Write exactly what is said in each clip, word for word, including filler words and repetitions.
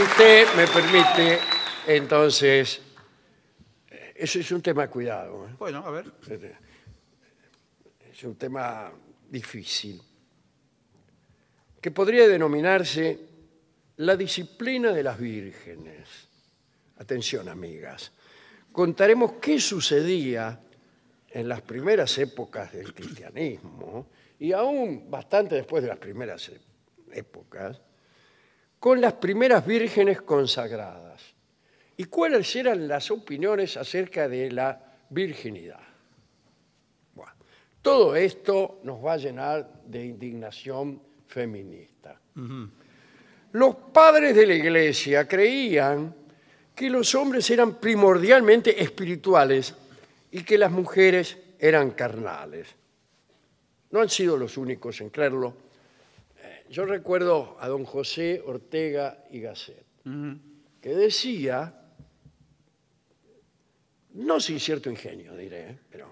usted me permite, entonces, eso es un tema de cuidado. ¿eh? Bueno, a ver. Es un tema difícil, que podría denominarse la disciplina de las vírgenes. Atención, amigas. Contaremos qué sucedía en las primeras épocas del cristianismo y aún bastante después de las primeras épocas, con las primeras vírgenes consagradas. ¿Y cuáles eran las opiniones acerca de la virginidad? Bueno, todo esto nos va a llenar de indignación feminista. Uh-huh. Los padres de la Iglesia creían que los hombres eran primordialmente espirituales y que las mujeres eran carnales. No han sido los únicos en creerlo. Yo recuerdo a don José Ortega y Gasset, uh-huh. que decía, no sin cierto ingenio diré, pero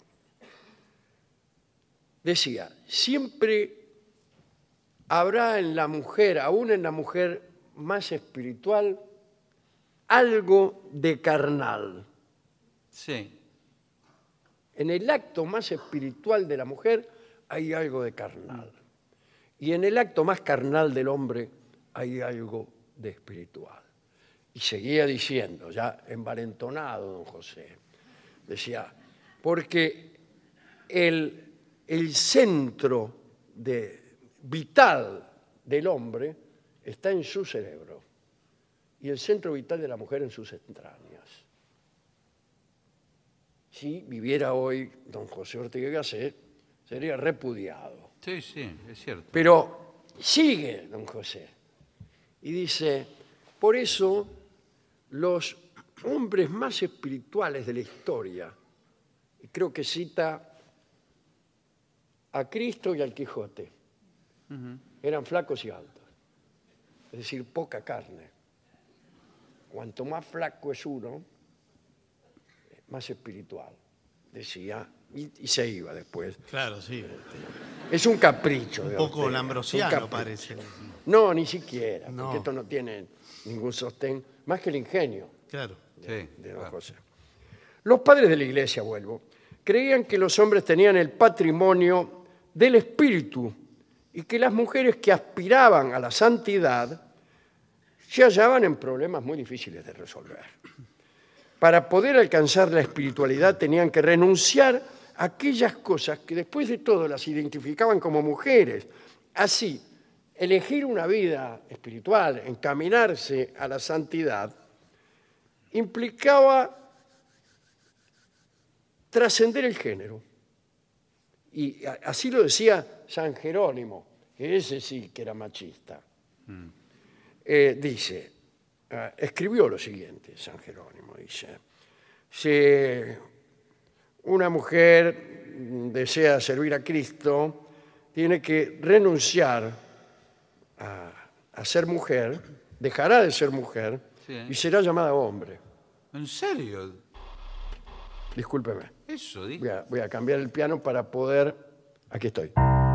decía, siempre habrá en la mujer, aún en la mujer más espiritual, algo de carnal. Sí. En el acto más espiritual de la mujer hay algo de carnal. Y en el acto más carnal del hombre hay algo de espiritual. Y seguía diciendo, ya envalentonado don José, decía, porque el, el centro de, vital del hombre está en su cerebro y el centro vital de la mujer en sus entrañas. Si viviera hoy don José Ortega y Gasset, sería repudiado. Sí, sí, es cierto. Pero sigue don José y dice, por eso los hombres más espirituales de la historia, y creo que cita a Cristo y al Quijote, uh-huh. eran flacos y altos, es decir, poca carne. Cuanto más flaco es uno, más espiritual, decía, y, y se iba después. Claro, sí. Es un capricho. Un de poco Ortega, lambrosiano parece. No, ni siquiera, No. porque esto no tiene ningún sostén, más que el ingenio Claro. de, Sí, de don claro. José. Los padres de la Iglesia, vuelvo, creían que los hombres tenían el patrimonio del espíritu y que las mujeres que aspiraban a la santidad se hallaban en problemas muy difíciles de resolver. Para poder alcanzar la espiritualidad tenían que renunciar a aquellas cosas que después de todo las identificaban como mujeres. Así, elegir una vida espiritual, encaminarse a la santidad, implicaba trascender el género. Y así lo decía San Jerónimo, que ese sí que era machista. Mm. Eh, dice, eh, escribió lo siguiente, San Jerónimo, dice, si una mujer desea servir a Cristo, tiene que renunciar a, a ser mujer, dejará de ser mujer, sí, ¿eh? Y será llamada hombre. ¿En serio? Discúlpeme. Eso, dijo. Voy a, voy a cambiar el piano para poder... Aquí estoy.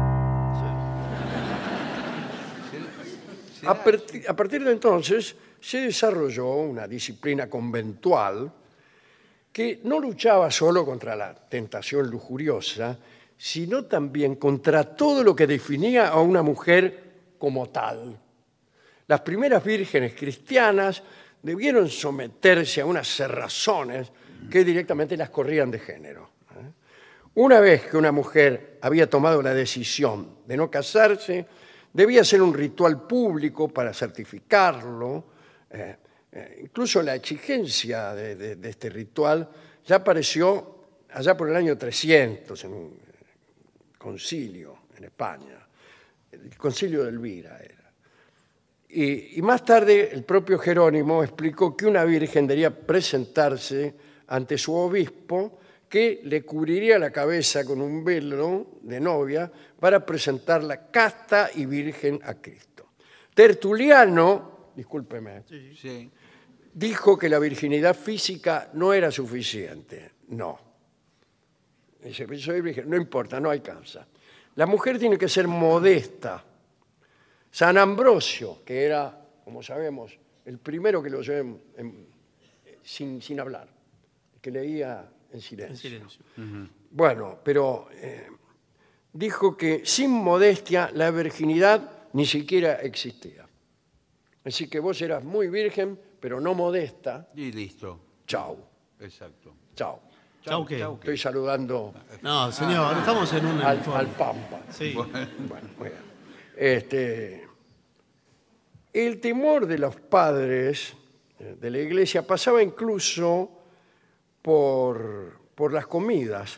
A, partir, a partir de entonces se desarrolló una disciplina conventual que no luchaba solo contra la tentación lujuriosa, sino también contra todo lo que definía a una mujer como tal. Las primeras vírgenes cristianas debieron someterse a unas cerrazones que directamente las corrían de género. Una vez que una mujer había tomado la decisión de no casarse, debía ser un ritual público para certificarlo. Eh, eh, incluso la exigencia de, de, de este ritual ya apareció allá por el año trescientos en un concilio en España. El concilio de Elvira era. Y, y más tarde el propio Jerónimo explicó que una virgen debía presentarse ante su obispo, que le cubriría la cabeza con un velo de novia para presentarla casta y virgen a Cristo. Tertuliano, discúlpeme, sí, sí. dijo que la virginidad física no era suficiente. No. Dice, soy virgen, no importa, no alcanza. La mujer tiene que ser modesta. San Ambrosio, que era, como sabemos, el primero que lo oyó en- en- sin, sin hablar, que leía en silencio. En silencio. Bueno, pero eh, dijo que sin modestia la virginidad ni siquiera existía. Así que vos eras muy virgen, pero no modesta. Y listo. Chau, Exacto. chau. Chau, ¿qué? chau. Estoy saludando No, señor, estamos en un al, informe. al Pampa. Sí. Bueno, muy bien. Este, el temor de los padres eh, de la iglesia pasaba incluso por, por las comidas,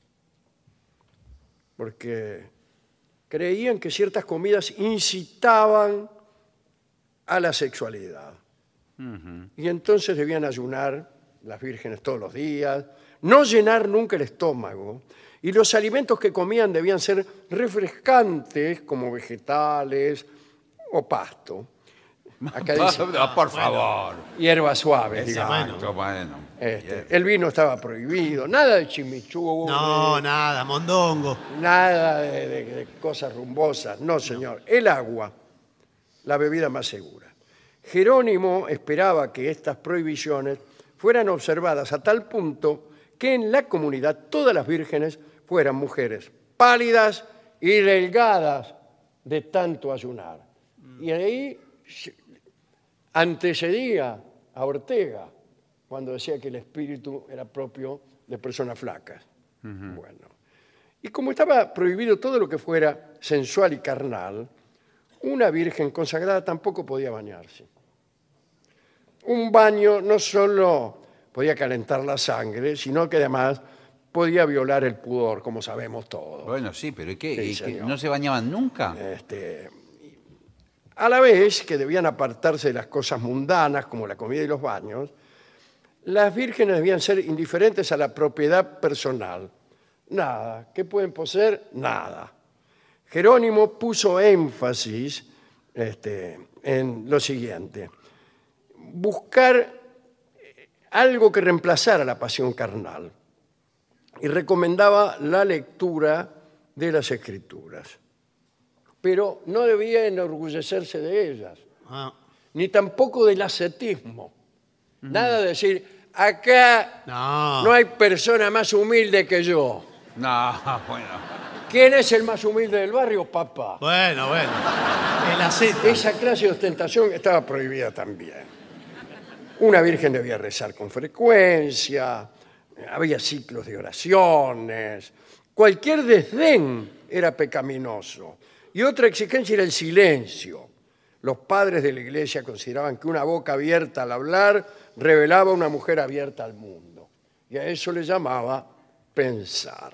porque creían que ciertas comidas incitaban a la sexualidad. Y entonces debían ayunar las vírgenes todos los días, no llenar nunca el estómago, y los alimentos que comían debían ser refrescantes, como vegetales o pasto. Acá dice Ah, por favor. hierbas suaves, Esa, digamos. bueno. Exacto, bueno. Este, Bien. el vino estaba prohibido, nada de chimichurri, No, nada, mondongo. nada de, de- de cosas rumbosas. No, señor. El agua, la bebida más segura. Jerónimo esperaba que estas prohibiciones fueran observadas a tal punto que en la comunidad todas las vírgenes fueran mujeres pálidas y delgadas de tanto ayunar. Y ahí se- antecedía a Ortega cuando decía que el espíritu era propio de personas flacas. Bueno. Y como estaba prohibido todo lo que fuera sensual y carnal, una virgen consagrada tampoco podía bañarse. Un baño no solo podía calentar la sangre, sino que además podía violar el pudor, como sabemos todos. Bueno, sí, pero ¿y qué? Sí, ¿Y qué? señor. ¿No se bañaban nunca? Este, a la vez que debían apartarse de las cosas mundanas, como la comida y los baños, las vírgenes debían ser indiferentes a la propiedad personal. Nada. ¿Qué pueden poseer? Nada. Jerónimo puso énfasis este, en lo siguiente: buscar algo que reemplazara la pasión carnal, y recomendaba la lectura de las Escrituras. Pero no debía enorgullecerse de ellas, Ah, ni tampoco del ascetismo. Nada de decir, acá no. no hay persona más humilde que yo. No, bueno. ¿Quién es el más humilde del barrio, papá? Bueno, bueno. El aceta. Esa clase de ostentación estaba prohibida también. Una virgen debía rezar con frecuencia, había ciclos de oraciones, cualquier desdén era pecaminoso. Y otra exigencia era el silencio. Los padres de la iglesia consideraban que una boca abierta al hablar revelaba una mujer abierta al mundo. Y a eso le llamaba pensar.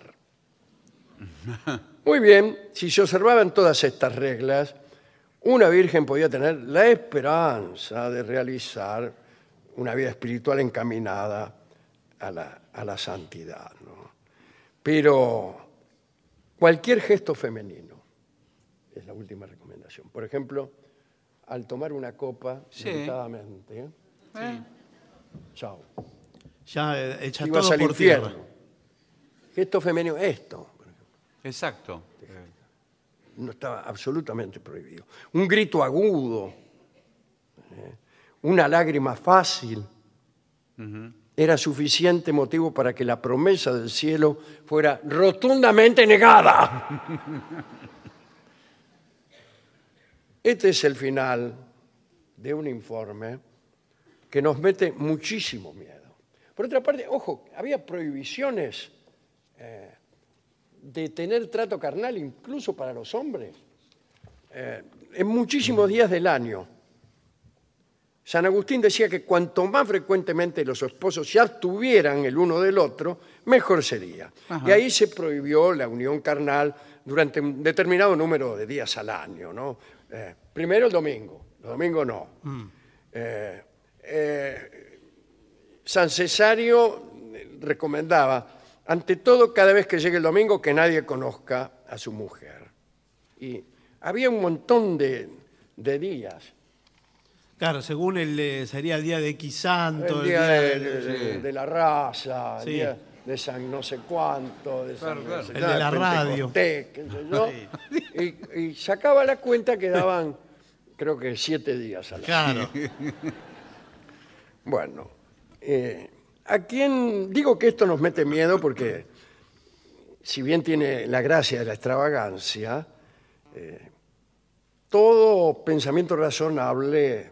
Muy bien, si se observaban todas estas reglas, una virgen podía tener la esperanza de realizar una vida espiritual encaminada a la, a la santidad, ¿no? Pero cualquier gesto femenino es la última recomendación. Por ejemplo, al tomar una copa, Sí. delicadamente, ¿eh? Eh, Chao. Ya eh, echa Ibas todo al por infierno. tierra. Gesto femenino, esto. Exacto. No estaba absolutamente prohibido. Un grito agudo, eh, una lágrima fácil, era suficiente motivo para que la promesa del cielo fuera rotundamente negada. Este es el final de un informe que nos mete muchísimo miedo. Por otra parte, ojo, había prohibiciones eh, de tener trato carnal incluso para los hombres eh, en muchísimos días del año. San Agustín decía que cuanto más frecuentemente los esposos se abstuvieran el uno del otro, mejor sería. Ajá. Y ahí se prohibió la unión carnal durante un determinado número de días al año, ¿no? Eh, primero el domingo, el domingo no. Eh, eh, San Cesario recomendaba, ante todo, cada vez que llegue el domingo, que nadie conozca a su mujer. Y había un montón de, de días. Claro, según el eh, sería el día de X Santo, El día de, de- de- sí. de la raza, Sí. el día de San no sé cuánto, de San Claro, no claro. sé El nada, de la radio. Pentecostés, qué sé yo. Y, y sacaba la cuenta que daban creo que siete días al año. Claro. Bueno, eh, ¿a quién digo que esto nos mete miedo? Porque si bien tiene la gracia de la extravagancia, eh, todo pensamiento razonable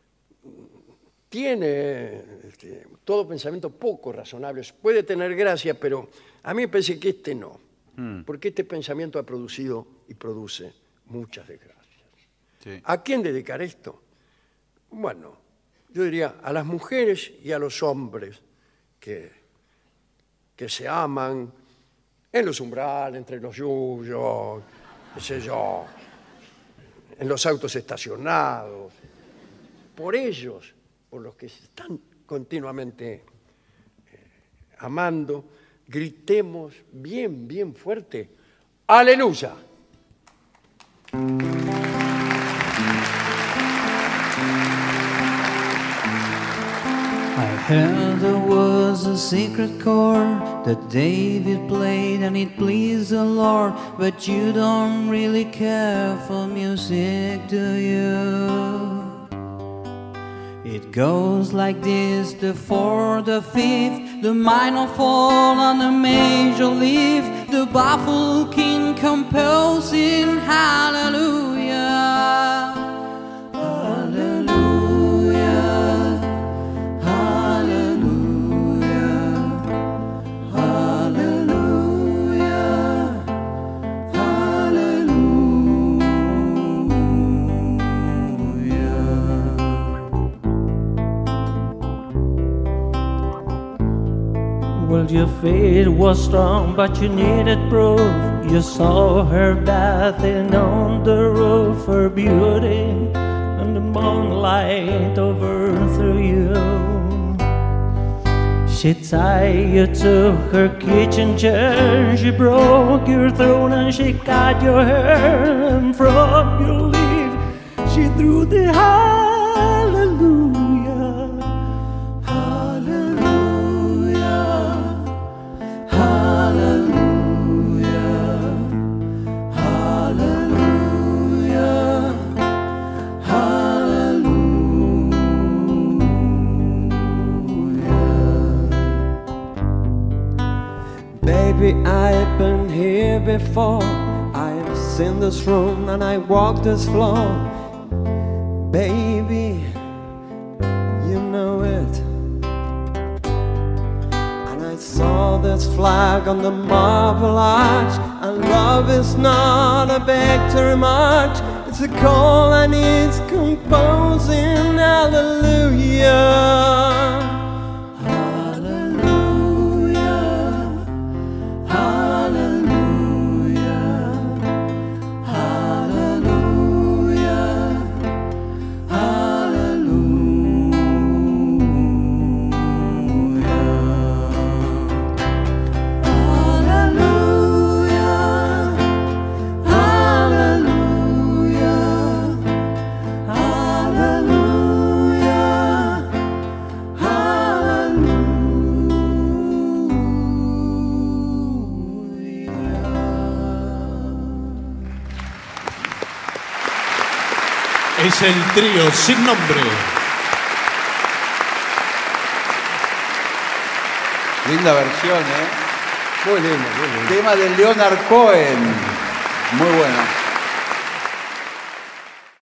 tiene, este, todo pensamiento poco razonable puede tener gracia, pero a mí me parece que este no, mm. porque este pensamiento ha producido y produce muchas desgracias. Sí. ¿A quién dedicar esto? Bueno, yo diría a las mujeres y a los hombres que, que se aman en los umbrales, entre los yuyos, qué sé yo, en los autos estacionados, por ellos, por los que se están continuamente eh, amando, gritemos bien, bien fuerte, ¡aleluya! I heard there was a secret chord that David played and it pleased the Lord, but you don't really care for music, do you? It goes like this, the fourth, the fifth, the minor fall and the major lift, the baffled king composing hallelujah, hallelujah, hallelujah, hallelujah, hallelujah. Well, your faith was strong, but you needed proof. You saw her bathing on the roof, her beauty, and the moonlight overthrew you. She tied you to her kitchen chair, she broke your throne and she cut your hair, and from your leaf she threw the hallelujah, hallelujah, hallelujah, hallelujah, hallelujah. Baby, I've been here before. I've seen this room and I walked this floor. Baby, you know it. And I saw this flag on the marble arch. And love is not a victory march. It's a call and it's composing hallelujah. Es el trío sin nombre. Linda versión, ¿eh? Muy lindo, muy lindo. Tema de Leonard Cohen. Muy bueno.